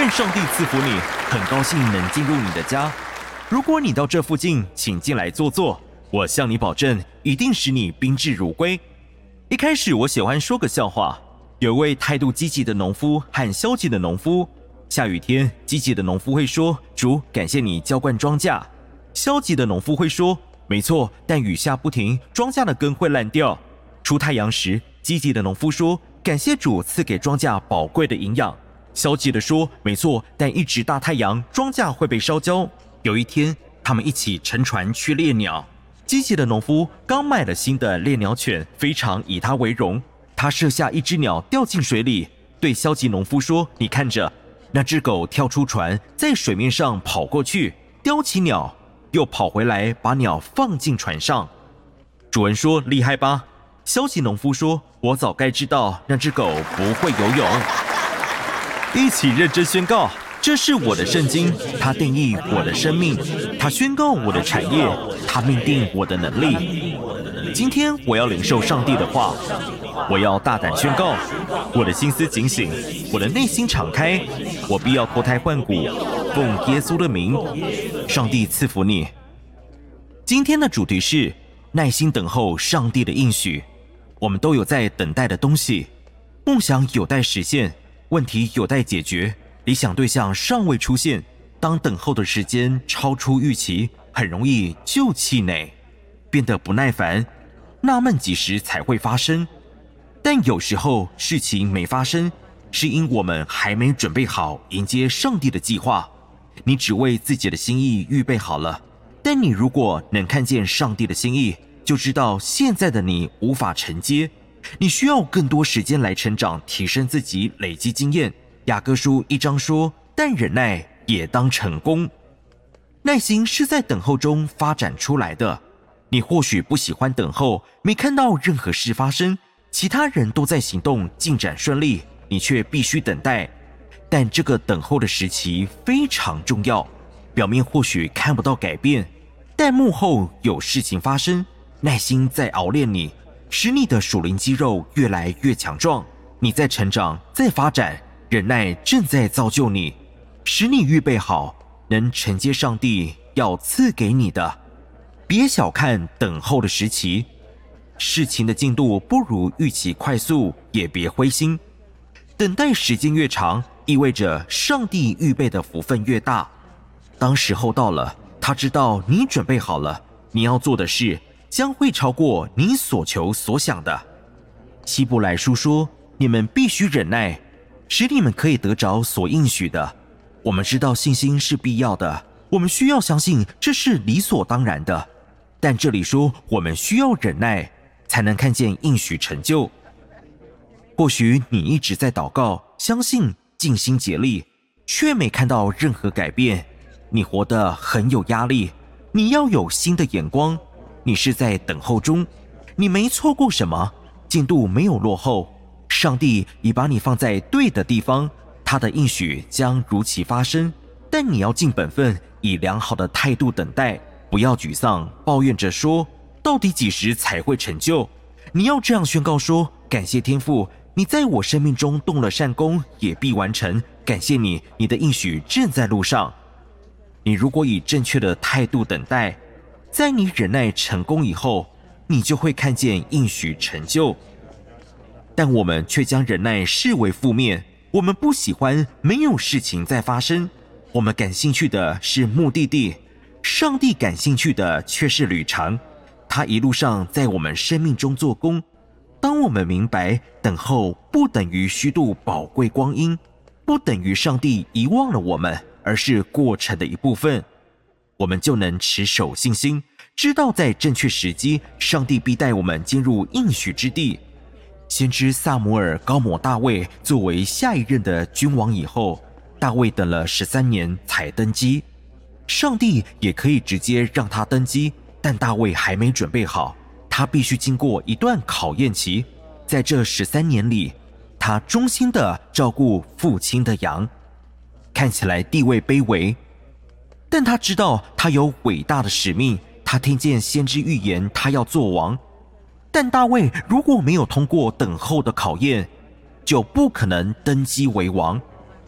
愿上帝赐福你，很高兴能进入你的家。如果你到这附近，请进来坐坐，我向你保证，一定使你宾至如归。一开始我喜欢说个笑话，有一位态度积极的农夫和消极的农夫。下雨天，积极的农夫会说：“主，感谢你浇灌庄稼。”消极的农夫会说：“没错，但雨下不停，庄稼的根会烂掉。”出太阳时，积极的农夫说：“感谢主赐给庄稼宝贵的营养。”消极的说：“没错，但一直大太阳，庄稼会被烧焦。”有一天，他们一起乘船去猎鸟。积极的农夫刚买了新的猎鸟犬，非常以它为荣。他射下一只鸟掉进水里，对消极农夫说：“你看着。”那只狗跳出船，在水面上跑过去，叼起鸟，又跑回来，把鸟放进船上。主人说：“厉害吧？”消极农夫说：“我早该知道那只狗不会游泳。”一起认真宣告：这是我的圣经，它定义我的生命，它宣告我的产业，它命定我的能力。今天我要领受上帝的话，我要大胆宣告，我的心思警醒，我的内心敞开，我必要脱胎换骨，奉耶稣的名。上帝赐福你。今天的主题是耐心等候上帝的应许。我们都有在等待的东西，梦想有待实现，问题有待解决，理想对象尚未出现。当等候的时间超出预期，很容易就气馁，变得不耐烦，纳闷几时才会发生。但有时候事情没发生，是因我们还没准备好迎接上帝的计划。你只为自己的心意预备好了，但你如果能看见上帝的心意，就知道现在的你无法承接，你需要更多时间来成长，提升自己，累积经验。雅各书1章说：“但忍耐也当成功。”耐心是在等候中发展出来的。你或许不喜欢等候，没看到任何事发生，其他人都在行动，进展顺利，你却必须等待。但这个等候的时期非常重要，表面或许看不到改变，但幕后有事情发生。耐心在熬练你，使你的属灵肌肉越来越强壮。你在成长，在发展，忍耐正在造就你，使你预备好，能承接上帝要赐给你的。别小看等候的时期，事情的进度不如预期快速，也别灰心。等待时间越长，意味着上帝预备的福分越大。当时候到了，他知道你准备好了，你要做的事将会超过你所求所想的。希伯来书说：“你们必须忍耐，使你们可以得着所应许的。”我们知道信心是必要的，我们需要相信这是理所当然的。但这里说我们需要忍耐，才能看见应许成就。或许你一直在祷告、相信、尽心竭力，却没看到任何改变。你活得很有压力，你要有新的眼光。你是在等候中，你没错过什么，进度没有落后。上帝已把你放在对的地方，他的应许将如期发生。但你要尽本分，以良好的态度等待，不要沮丧，抱怨着说到底几时才会成就。你要这样宣告说：感谢天父，你在我生命中动了善工，也必完成。感谢你，你的应许正在路上。你如果以正确的态度等待，在你忍耐成功以后，你就会看见应许成就。但我们却将忍耐视为负面，我们不喜欢没有事情在发生，我们感兴趣的是目的地，上帝感兴趣的却是旅程。他一路上在我们生命中做工。当我们明白等候不等于虚度宝贵光阴，不等于上帝遗忘了我们，而是过程的一部分，我们就能持守信心，知道在正确时机，上帝必带我们进入应许之地。先知撒母耳膏抹大卫作为下一任的君王以后，大卫等了13年才登基。上帝也可以直接让他登基，但大卫还没准备好，他必须经过一段考验期。在这13年里，他忠心地照顾父亲的羊，看起来地位卑微，但他知道他有伟大的使命。他听见先知预言他要做王，但大卫如果没有通过等候的考验，就不可能登基为王。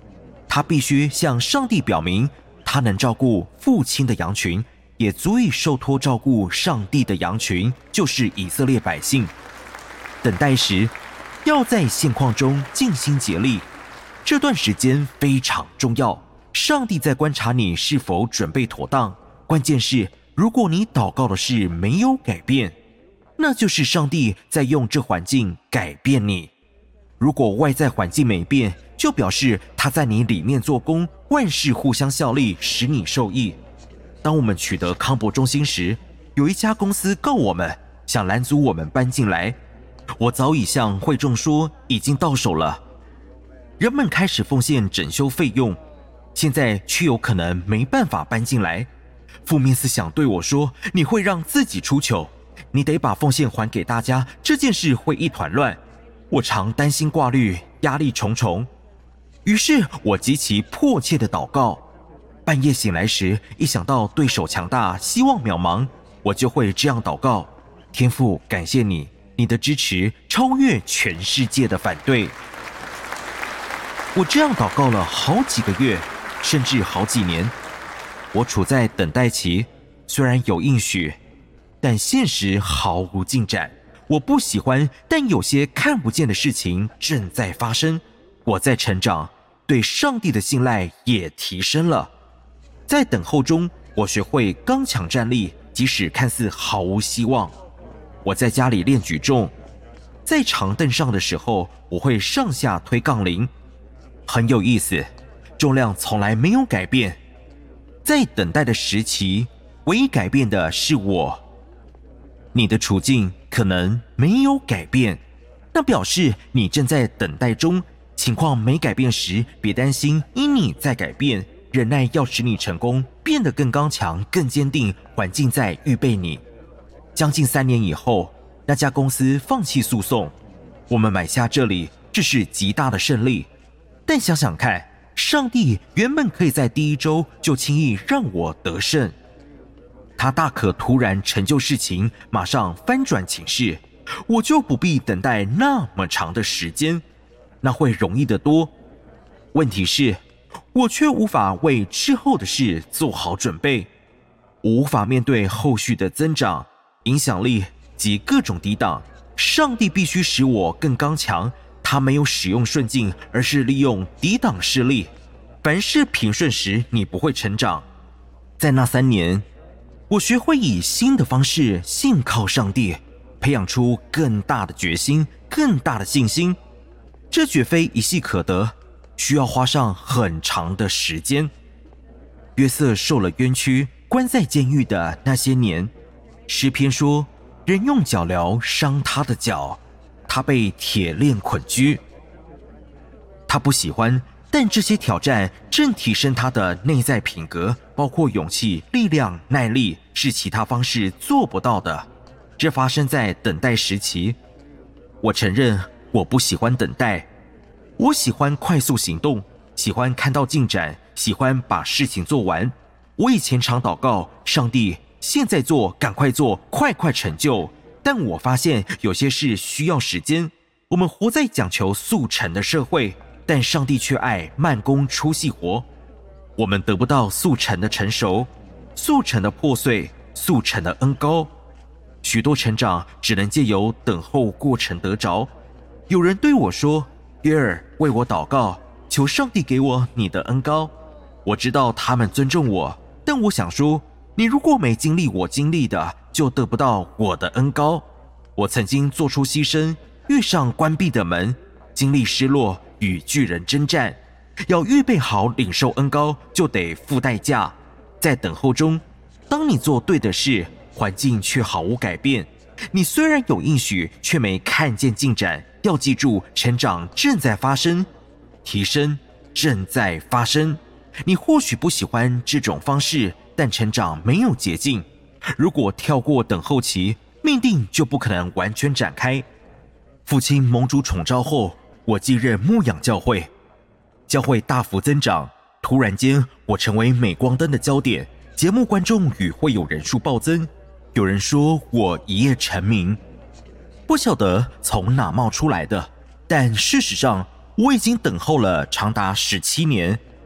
他必须向上帝表明，他能照顾父亲的羊群，也足以受托照顾上帝的羊群，就是以色列百姓。等待时，要在现况中尽心竭力，这段时间非常重要。上帝在观察你是否准备妥当，关键是，如果你祷告的事没有改变，那就是上帝在用这环境改变你。如果外在环境没变，就表示他在你里面做工，万事互相效力，使你受益。当我们取得康博中心时，有一家公司告我们，想拦阻我们搬进来。我早已向会众说，已经到手了。人们开始奉献整修费用，现在却有可能没办法搬进来。负面思想对我说，你会让自己出糗，你得把奉献还给大家，这件事会一团乱。我常担心挂虑，压力重重。于是我极其迫切的祷告。半夜醒来时，一想到对手强大，希望渺茫，我就会这样祷告：天父，感谢你，你的支持超越全世界的反对。我这样祷告了好几个月，甚至好几年。我处在等待期，虽然有应许，但现实毫无进展。我不喜欢，但有些看不见的事情正在发生。我在成长，对上帝的信赖也提升了。在等候中，我学会刚强站立，即使看似毫无希望。我在家里练举重，在长凳上的时候，我会上下推杠铃，很有意思，重量从来没有改变。在等待的时期，唯一改变的是我。你的处境可能没有改变，那表示你正在等待中。情况没改变时，别担心，因你在改变。忍耐要使你成功，变得更刚强、更坚定。环境在预备你。将近3年以后，那家公司放弃诉讼，我们买下这里，这是极大的胜利。但想想看，上帝原本可以在第1周就轻易让我得胜，他大可突然成就事情，马上翻转情势，我就不必等待那么长的时间，那会容易得多。问题是，我却无法为之后的事做好准备，我无法面对后续的增长、影响力及各种抵挡。上帝必须使我更刚强，他没有使用顺境，而是利用抵挡势力。凡事平顺时，你不会成长。在那3年，我学会以新的方式信靠上帝，培养出更大的决心、更大的信心。这绝非一夕可得，需要花上很长的时间。约瑟受了冤屈，关在监狱的那些年，诗篇说，人用脚镣伤他的脚，他被铁链捆拘。他不喜欢，但这些挑战正提升他的内在品格，包括勇气、力量、耐力，是其他方式做不到的。这发生在等待时期。我承认我不喜欢等待，我喜欢快速行动，喜欢看到进展，喜欢把事情做完。我以前常祷告，上帝，现在做，赶快做，快快成就。但我发现有些事需要时间。我们活在讲求速成的社会，但上帝却爱慢工出细活。我们得不到速成的成熟，速成的破碎，速成的恩膏。许多成长只能借由等候过程得着。有人对我说，约尔，为我祷告，求上帝给我你的恩膏。我知道他们尊重我，但我想说，你如果没经历我经历的，就得不到我的恩膏。我曾经做出牺牲，遇上关闭的门，经历失落，与巨人征战。要预备好领受恩膏，就得付代价。在等候中，当你做对的事，环境却毫无改变。你虽然有应许，却没看见进展。要记住，成长正在发生，提升正在发生。你或许不喜欢这种方式，但成长没有捷径。如果跳过等候期，命定就不可能完全展开。父亲蒙主宠召后，我继任牧养教会，教会大幅增长。突然间，我成为镁光灯的焦点，节目观众与会友人数暴增。有人说我一夜成名，不晓得从哪冒出来的，但事实上我已经等候了长达17年。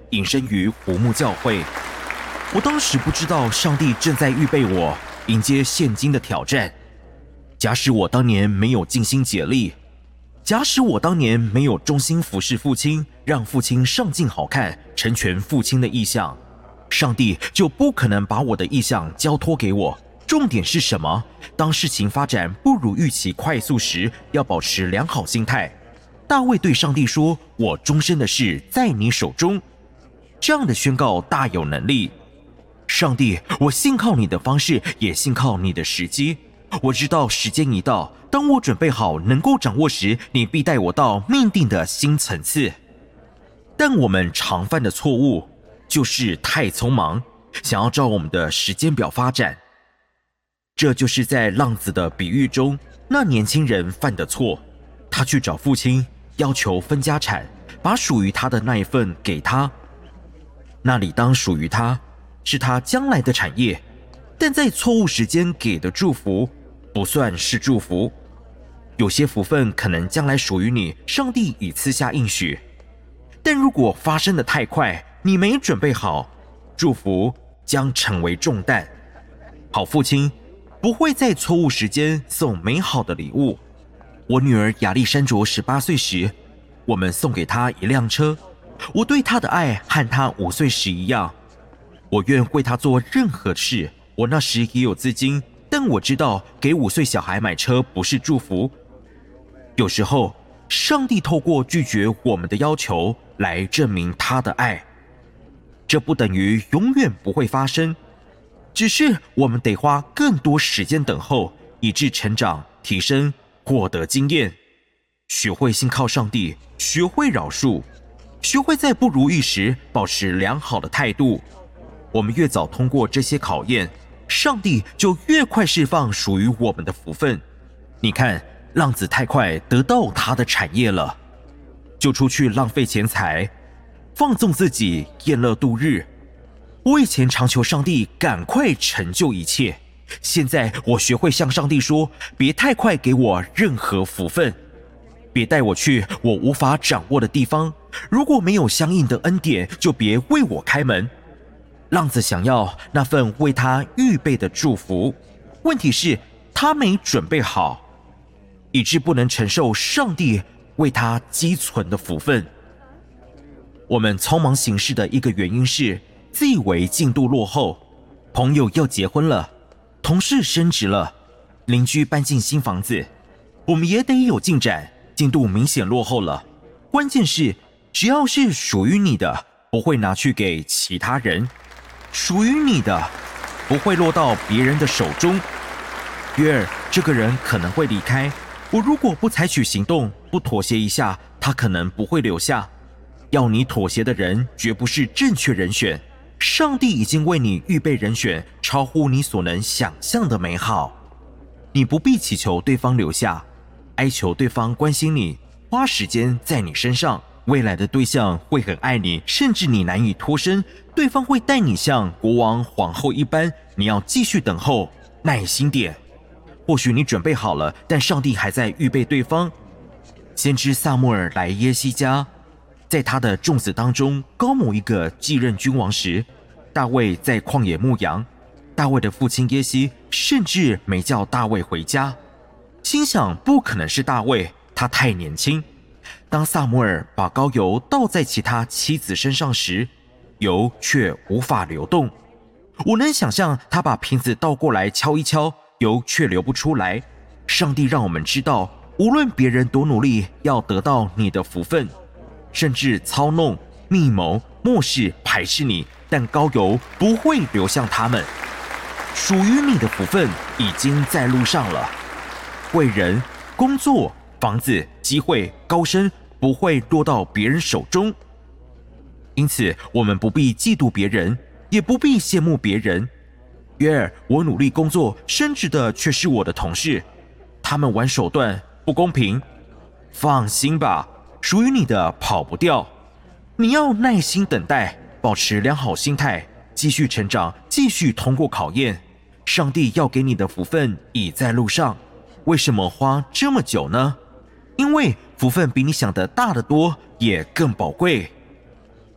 隐身于胡木教会。我当时不知道上帝正在预备我迎接现今的挑战。假使我当年没有尽心竭力，假使我当年没有忠心服侍父亲，让父亲上镜好看，成全父亲的意向，上帝就不可能把我的意向交托给我。重点是什么？当事情发展不如预期快速时，要保持良好心态。大卫对上帝说：“我终身的事在你手中。”这样的宣告大有能力。上帝，我信靠你的方式，也信靠你的时机。我知道时间一到，当我准备好能够掌握时，你必带我到命定的新层次。但我们常犯的错误就是太匆忙，想要照我们的时间表发展。这就是在浪子的比喻中，那年轻人犯的错。他去找父亲，要求分家产，把属于他的那一份给他。那理当属于他，是他将来的产业。但在错误时间给的祝福，不算是祝福。有些福分可能将来属于你，上帝已赐下应许。但如果发生的太快，你没准备好，祝福将成为重担。好父亲不会在错误时间送美好的礼物。我女儿亚历山卓18岁时，我们送给她一辆车。我对她的爱和她5岁时一样。我愿为她做任何事。我那时也有资金，但我知道给5岁小孩买车不是祝福。有时候，上帝透过拒绝我们的要求来证明他的爱。这不等于永远不会发生，只是我们得花更多时间等候，以致成长、提升、获得经验，学会信靠上帝，学会饶恕，学会在不如意时保持良好的态度。我们越早通过这些考验，上帝就越快释放属于我们的福分。你看，浪子太快得到他的产业了，就出去浪费钱财，放纵自己，宴乐度日。我以前常求上帝赶快成就一切，现在我学会向上帝说：别太快给我任何福分，别带我去我无法掌握的地方。如果没有相应的恩典，就别为我开门。浪子想要那份为他预备的祝福，问题是他没准备好，以致不能承受上帝为他积存的福分。我们匆忙行事的一个原因是自以为进度落后，朋友要结婚了，同事升职了，邻居搬进新房子，我们也得有进展，进度明显落后了。关键是只要是属于你的，不会拿去给其他人，属于你的不会落到别人的手中。约尔这个人可能会离开，我如果不采取行动，不妥协一下，他可能不会留下。要你妥协的人绝不是正确人选，上帝已经为你预备人选，超乎你所能想象的美好。你不必祈求对方留下，哀求对方关心你，花时间在你身上。未来的对象会很爱你，甚至你难以脱身，对方会待你像国王皇后一般，你要继续等候，耐心点。或许你准备好了，但上帝还在预备对方。先知撒母耳来耶西家，在他的众子当中高某一个继任君王时，大卫在旷野牧羊。大卫的父亲耶西甚至没叫大卫回家，心想不可能是大卫，他太年轻。当撒母耳把膏油倒在其他妻子身上时，油却无法流动。我能想象他把瓶子倒过来敲一敲，油却流不出来。上帝让我们知道，无论别人多努力要得到你的福分，甚至操弄、密谋、漠视、排斥你，但膏油不会流向他们。属于你的福分已经在路上了。贵人、工作、房子、机会、高升不会落到别人手中。因此，我们不必嫉妒别人，也不必羡慕别人。约尔，我努力工作，升职的却是我的同事，他们玩手段，不公平。放心吧，属于你的跑不掉。你要耐心等待，保持良好心态，继续成长，继续通过考验。上帝要给你的福分已在路上。为什么花这么久呢？因为福分比你想的大得多，也更宝贵。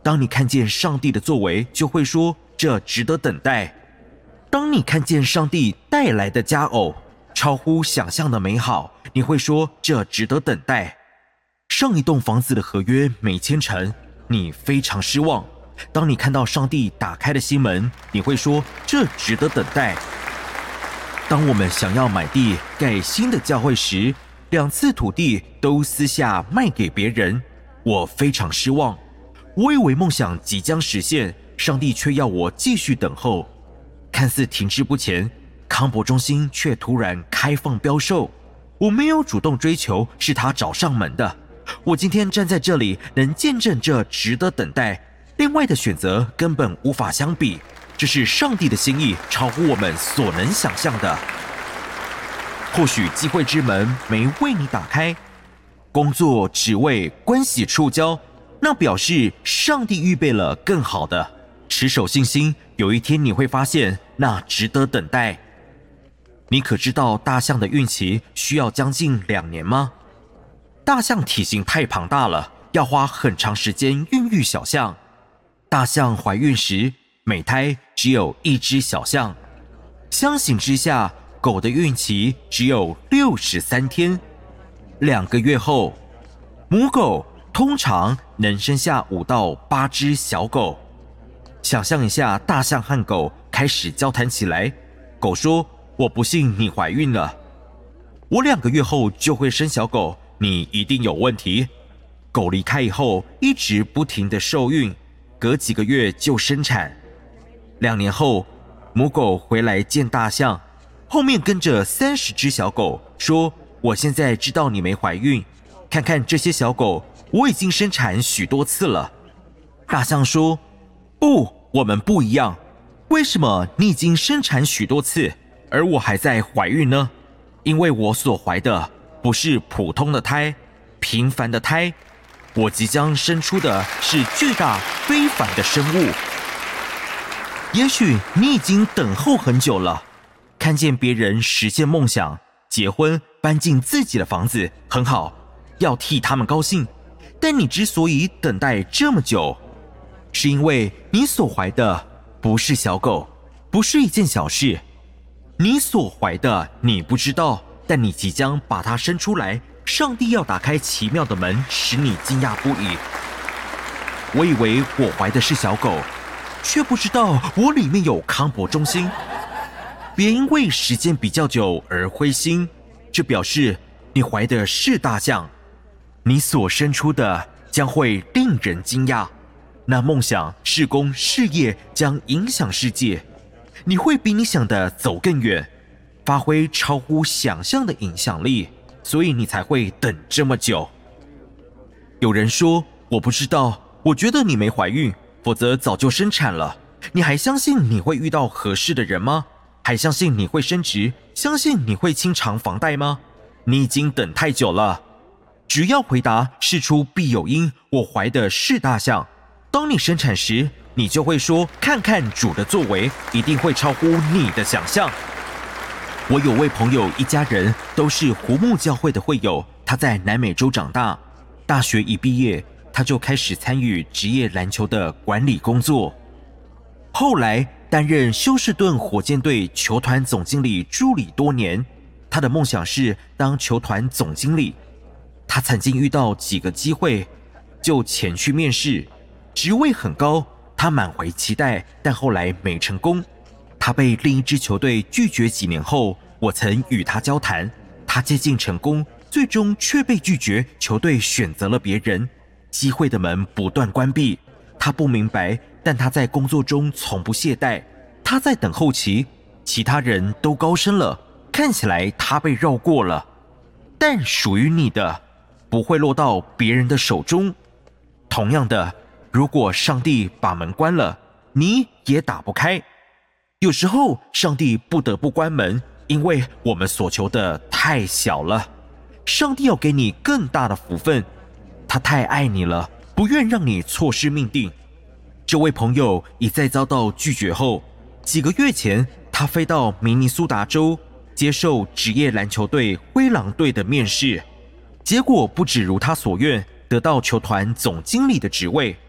当你看见上帝的作为，就会说这值得等待。当你看见上帝带来的佳偶，超乎想象的美好，你会说这值得等待。上一栋房子的合约没签成，你非常失望。当你看到上帝打开的新门，你会说这值得等待。当我们想要买地盖新的教会时，2次土地都私下卖给别人，我非常失望。我以为梦想即将实现，上帝却要我继续等候。看似停滞不前，康博中心却突然开放标售。我没有主动追求，是他找上门的。我今天站在这里，能见证这值得等待。另外的选择根本无法相比，这是上帝的心意，超乎我们所能想象的。或许机会之门没为你打开，工作、职位、关系触礁，那表示上帝预备了更好的。持守信心，有一天你会发现那值得等待。你可知道大象的孕期需要将近2年吗？大象体型太庞大了，要花很长时间孕育小象。大象怀孕时，每胎只有1只小象。相形之下，狗的孕期只有63天。2个月后，母狗通常能生下5到8只小狗。想象一下，大象和狗开始交谈起来。狗说：“我不信你怀孕了，我2个月后就会生小狗，你一定有问题。”狗离开以后，一直不停地受孕，隔几个月就生产。2年后，母狗回来见大象，后面跟着30只小狗，说：“我现在知道你没怀孕，看看这些小狗，我已经生产许多次了。”大象说：“不，我们不一样。为什么你已经生产许多次，而我还在怀孕呢？因为我所怀的不是普通的胎，平凡的胎，我即将生出的是巨大非凡的生物。”也许你已经等候很久了，看见别人实现梦想，结婚，搬进自己的房子，很好，要替他们高兴。但你之所以等待这么久，是因为你所怀的不是小狗，不是一件小事。你所怀的你不知道，但你即将把它生出来。上帝要打开奇妙的门，使你惊讶不已。我以为我怀的是小狗，却不知道我里面有康博中心。别因为时间比较久而灰心，这表示你怀的是大象，你所生出的将会令人惊讶。那梦想、事工、事业将影响世界，你会比你想的走更远，发挥超乎想象的影响力，所以你才会等这么久。有人说：“我不知道，我觉得你没怀孕，否则早就生产了。”你还相信你会遇到合适的人吗？还相信你会升职？相信你会清偿房贷吗？你已经等太久了。只要回答事出必有因，我怀的是大象。当你生产时，你就会说：“看看主的作为，一定会超乎你的想象。”我有位朋友，一家人都是胡木教会的会友，他在南美洲长大，大学一毕业，他就开始参与职业篮球的管理工作。后来担任休士顿火箭队球团总经理助理多年，他的梦想是当球团总经理。他曾经遇到几个机会，就前去面试，职位很高，他满怀期待，但后来没成功。他被另一支球队拒绝几年后，我曾与他交谈，他接近成功，最终却被拒绝，球队选择了别人，机会的门不断关闭。他不明白，但他在工作中从不懈怠。他在等候期，其他人都高升了，看起来他被绕过了，但属于你的不会落到别人的手中。同样的，如果上帝把门关了，你也打不开。有时候上帝不得不关门，因为我们所求的太小了。上帝要给你更大的福分，他太爱你了，不愿让你错失命定。这位朋友一再遭到拒绝后，几个月前他飞到明尼苏达州接受职业篮球队灰狼队的面试，结果不只如他所愿，得到球团总经理的职位。他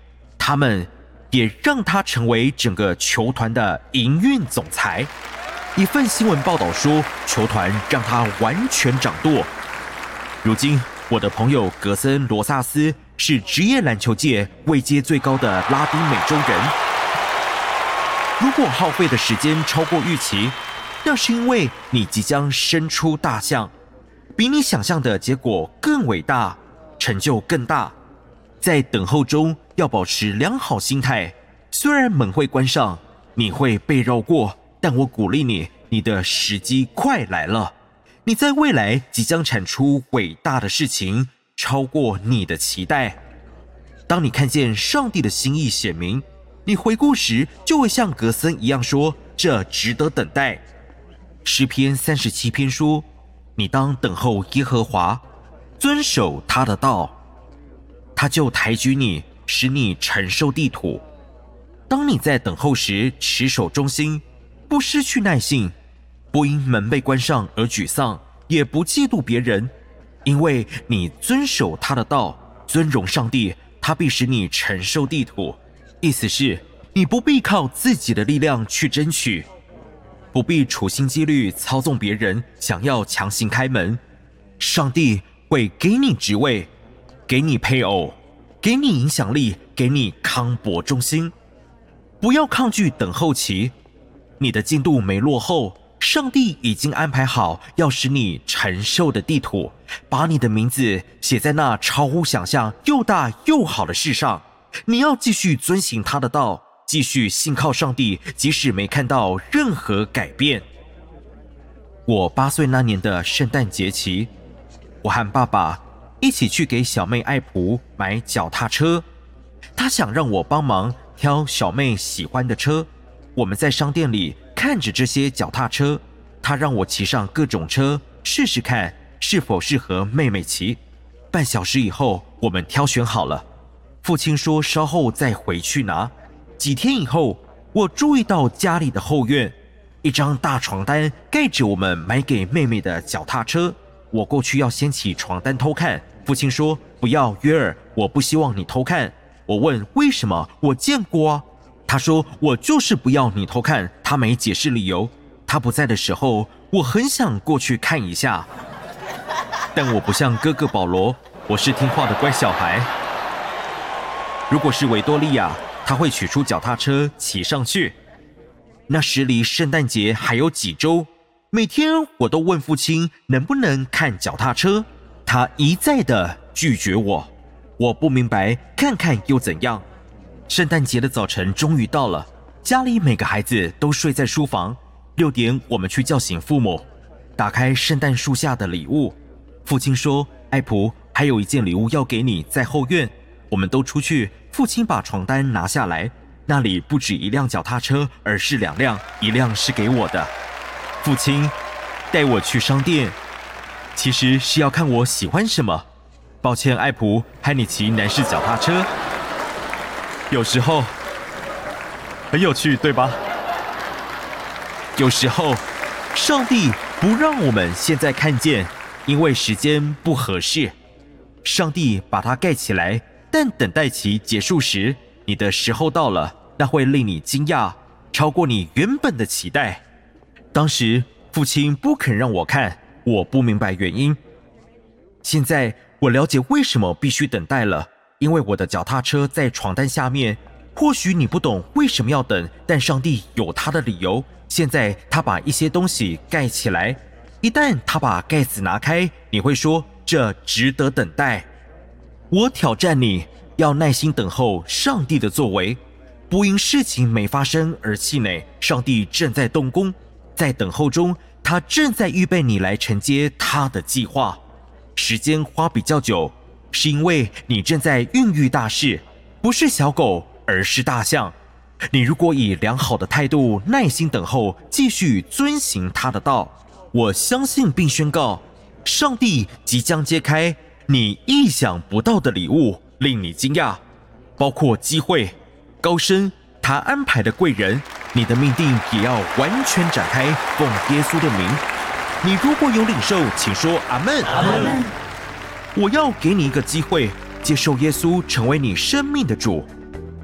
他们，也让他成为整个球团的营运总裁。一份新闻报道说，球团让他完全掌舵。如今，我的朋友格森·罗萨斯是职业篮球界位阶最高的拉丁美洲人。如果耗费的时间超过预期，那是因为你即将生出大象，比你想象的结果更伟大，成就更大。在等候中要保持良好心态，虽然门会关上，你会被绕过，但我鼓励你，你的时机快来了。你在未来即将产出伟大的事情，超过你的期待。当你看见上帝的心意显明，你回顾时就会像格森一样说，这值得等待。诗篇37篇说，你当等候耶和华，遵守他的道，他就抬举你，使你承受地土。当你在等候时持守忠心，不失去耐性，不因门被关上而沮丧，也不嫉妒别人，因为你遵守他的道，尊荣上帝，他必使你承受地土。意思是，你不必靠自己的力量去争取，不必处心积虑操纵别人，想要强行开门。上帝会给你职位，给你配偶，给你影响力，给你康博中心。不要抗拒等候期，你的进度没落后，上帝已经安排好要使你承受的地土，把你的名字写在那超乎想象又大又好的事上。你要继续遵行他的道，继续信靠上帝，即使没看到任何改变。我8岁那年的圣诞节期，我和爸爸一起去给小妹艾普买脚踏车，他想让我帮忙挑小妹喜欢的车。我们在商店里看着这些脚踏车，他让我骑上各种车试试看是否适合妹妹骑。半小时以后，我们挑选好了，父亲说稍后再回去拿。几天以后，我注意到家里的后院，一张大床单盖着我们买给妹妹的脚踏车。我过去要掀起床单偷看，父亲说不要，约尔，我不希望你偷看。我问为什么，我见过啊。他说我就是不要你偷看，他没解释理由。他不在的时候，我很想过去看一下，但我不像哥哥保罗，我是听话的乖小孩。如果是维多利亚，他会取出脚踏车骑上去。那时离圣诞节还有几周，每天我都问父亲能不能看脚踏车，他一再的拒绝我。我不明白，看看又怎样？圣诞节的早晨终于到了，家里每个孩子都睡在书房。6点，我们去叫醒父母，打开圣诞树下的礼物。父亲说：“艾普，还有一件礼物要给你，在后院。”我们都出去，父亲把床单拿下来，那里不止1辆脚踏车，而是2辆，1辆是给我的。父亲带我去商店，其实是要看我喜欢什么。抱歉，艾普，和你骑男士脚踏车，有时候很有趣，对吧？有时候，上帝不让我们现在看见，因为时间不合适。上帝把它盖起来，但等待期结束时，你的时候到了，那会令你惊讶，超过你原本的期待。当时父亲不肯让我看，我不明白原因。现在我了解为什么必须等待了，因为我的脚踏车在床单下面。或许你不懂为什么要等，但上帝有他的理由。现在他把一些东西盖起来，一旦他把盖子拿开，你会说这值得等待。我挑战你，要耐心等候上帝的作为，不因事情没发生而气馁。上帝正在动工，在等候中，他正在预备你来承接他的计划。时间花比较久，是因为你正在孕育大事，不是小狗，而是大象。你如果以良好的态度耐心等候，继续遵行他的道，我相信并宣告，上帝即将揭开你意想不到的礼物，令你惊讶，包括机会、高升，他安排的贵人。你的命定也要完全展开，奉耶稣的名。你如果有领受，请说阿们。阿们。我要给你一个机会，接受耶稣成为你生命的主。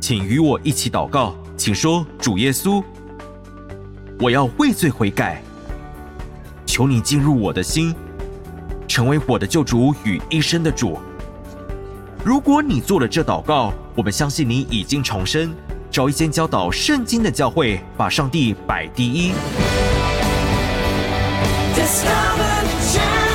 请与我一起祷告，请说：主耶稣，我要畏罪悔改，求你进入我的心，成为我的救主与一生的主。如果你做了这祷告，我们相信你已经重生，找一间教导圣经的教会，把上帝摆第一。Discover the